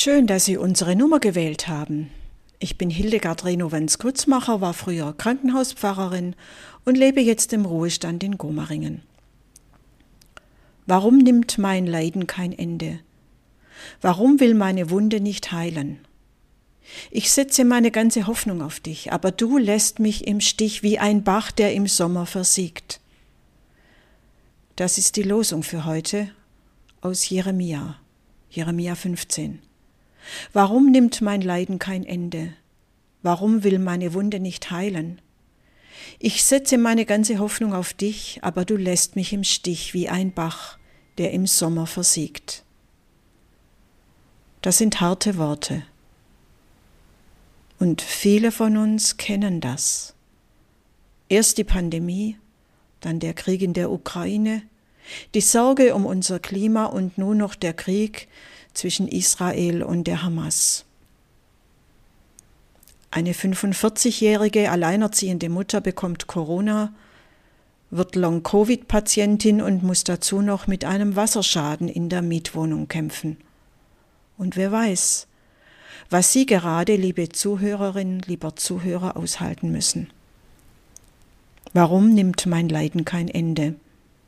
Schön, dass Sie unsere Nummer gewählt haben. Ich bin Hildegard Renowens-Grützmacher, war früher Krankenhauspfarrerin und lebe jetzt im Ruhestand in Gomaringen. Warum nimmt mein Leiden kein Ende? Warum will meine Wunde nicht heilen? Ich setze meine ganze Hoffnung auf dich, aber du lässt mich im Stich wie ein Bach, der im Sommer versiegt. Das ist die Losung für heute aus Jeremia 15. Warum nimmt mein Leiden kein Ende? Warum will meine Wunde nicht heilen? Ich setze meine ganze Hoffnung auf dich, aber du lässt mich im Stich wie ein Bach, der im Sommer versiegt. Das sind harte Worte. Und viele von uns kennen das. Erst die Pandemie, dann der Krieg in der Ukraine, die Sorge um unser Klima und nun noch der Krieg zwischen Israel und der Hamas. Eine 45-jährige alleinerziehende Mutter bekommt Corona, wird Long-Covid-Patientin und muss dazu noch mit einem Wasserschaden in der Mietwohnung kämpfen. Und wer weiß, was Sie gerade, liebe Zuhörerinnen, lieber Zuhörer, aushalten müssen. Warum nimmt mein Leiden kein Ende?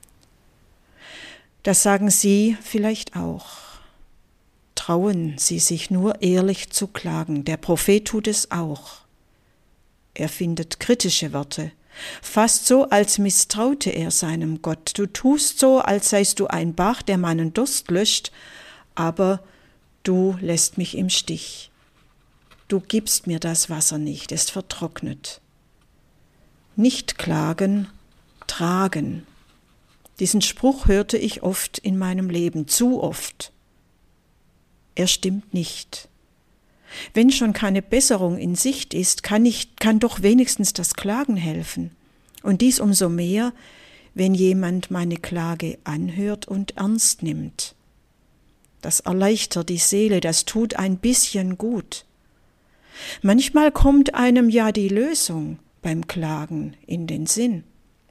Das sagen Sie vielleicht auch. Trauen Sie sich nur ehrlich zu klagen. Der Prophet tut es auch. Er findet kritische Worte, fast so, als misstraute er seinem Gott. Du tust so, als seist du ein Bach, der meinen Durst löscht, aber du lässt mich im Stich. Du gibst mir das Wasser nicht, es vertrocknet. Nicht klagen, tragen. Diesen Spruch hörte ich oft in meinem Leben, zu oft. Er stimmt nicht. Wenn schon keine Besserung in Sicht ist, kann doch wenigstens das Klagen helfen. Und dies umso mehr, wenn jemand meine Klage anhört und ernst nimmt. Das erleichtert die Seele, das tut ein bisschen gut. Manchmal kommt einem ja die Lösung beim Klagen in den Sinn.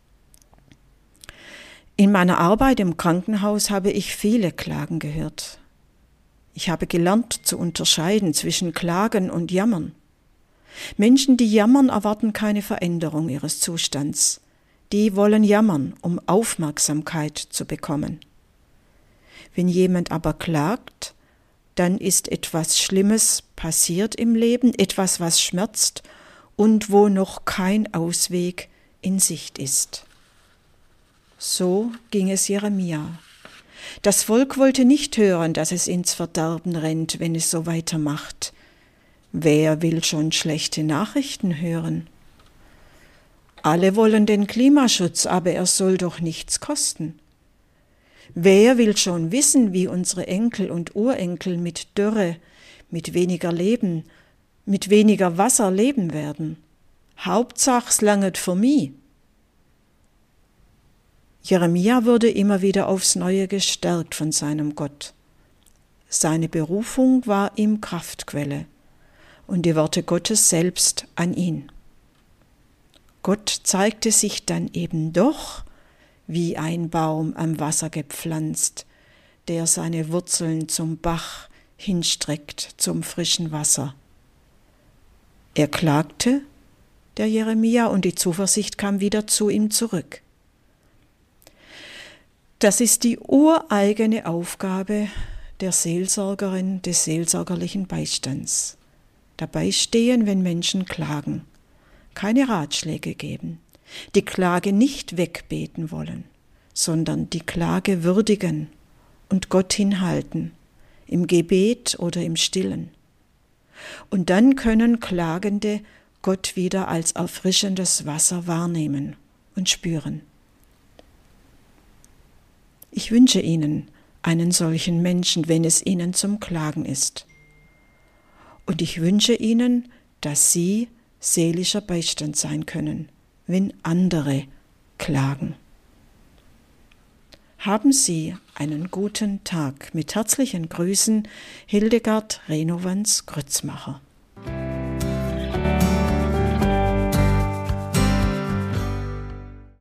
In meiner Arbeit im Krankenhaus habe ich viele Klagen gehört. Ich habe gelernt zu unterscheiden zwischen Klagen und Jammern. Menschen, die jammern, erwarten keine Veränderung ihres Zustands. Die wollen jammern, um Aufmerksamkeit zu bekommen. Wenn jemand aber klagt, dann ist etwas Schlimmes passiert im Leben, etwas, was schmerzt und wo noch kein Ausweg in Sicht ist. So ging es Jeremia. Das Volk wollte nicht hören, dass es ins Verderben rennt, wenn es so weitermacht. Wer will schon schlechte Nachrichten hören? Alle wollen den Klimaschutz, aber er soll doch nichts kosten. Wer will schon wissen, wie unsere Enkel und Urenkel mit Dürre, mit weniger Leben, mit weniger Wasser leben werden? Hauptsache, langet für mich. Jeremia wurde immer wieder aufs Neue gestärkt von seinem Gott. Seine Berufung war ihm Kraftquelle und die Worte Gottes selbst an ihn. Gott zeigte sich dann eben doch wie ein Baum am Wasser gepflanzt, der seine Wurzeln zum Bach hinstreckt, zum frischen Wasser. Er klagte, der Jeremia, und die Zuversicht kam wieder zu ihm zurück. Das ist die ureigene Aufgabe der Seelsorgerin, des seelsorgerlichen Beistands. Dabei stehen, wenn Menschen klagen, keine Ratschläge geben, die Klage nicht wegbeten wollen, sondern die Klage würdigen und Gott hinhalten, im Gebet oder im Stillen. Und dann können Klagende Gott wieder als erfrischendes Wasser wahrnehmen und spüren. Ich wünsche Ihnen einen solchen Menschen, wenn es Ihnen zum Klagen ist. Und ich wünsche Ihnen, dass Sie seelischer Beistand sein können, wenn andere klagen. Haben Sie einen guten Tag. Mit herzlichen Grüßen, Hildegard Renowens-Grützmacher.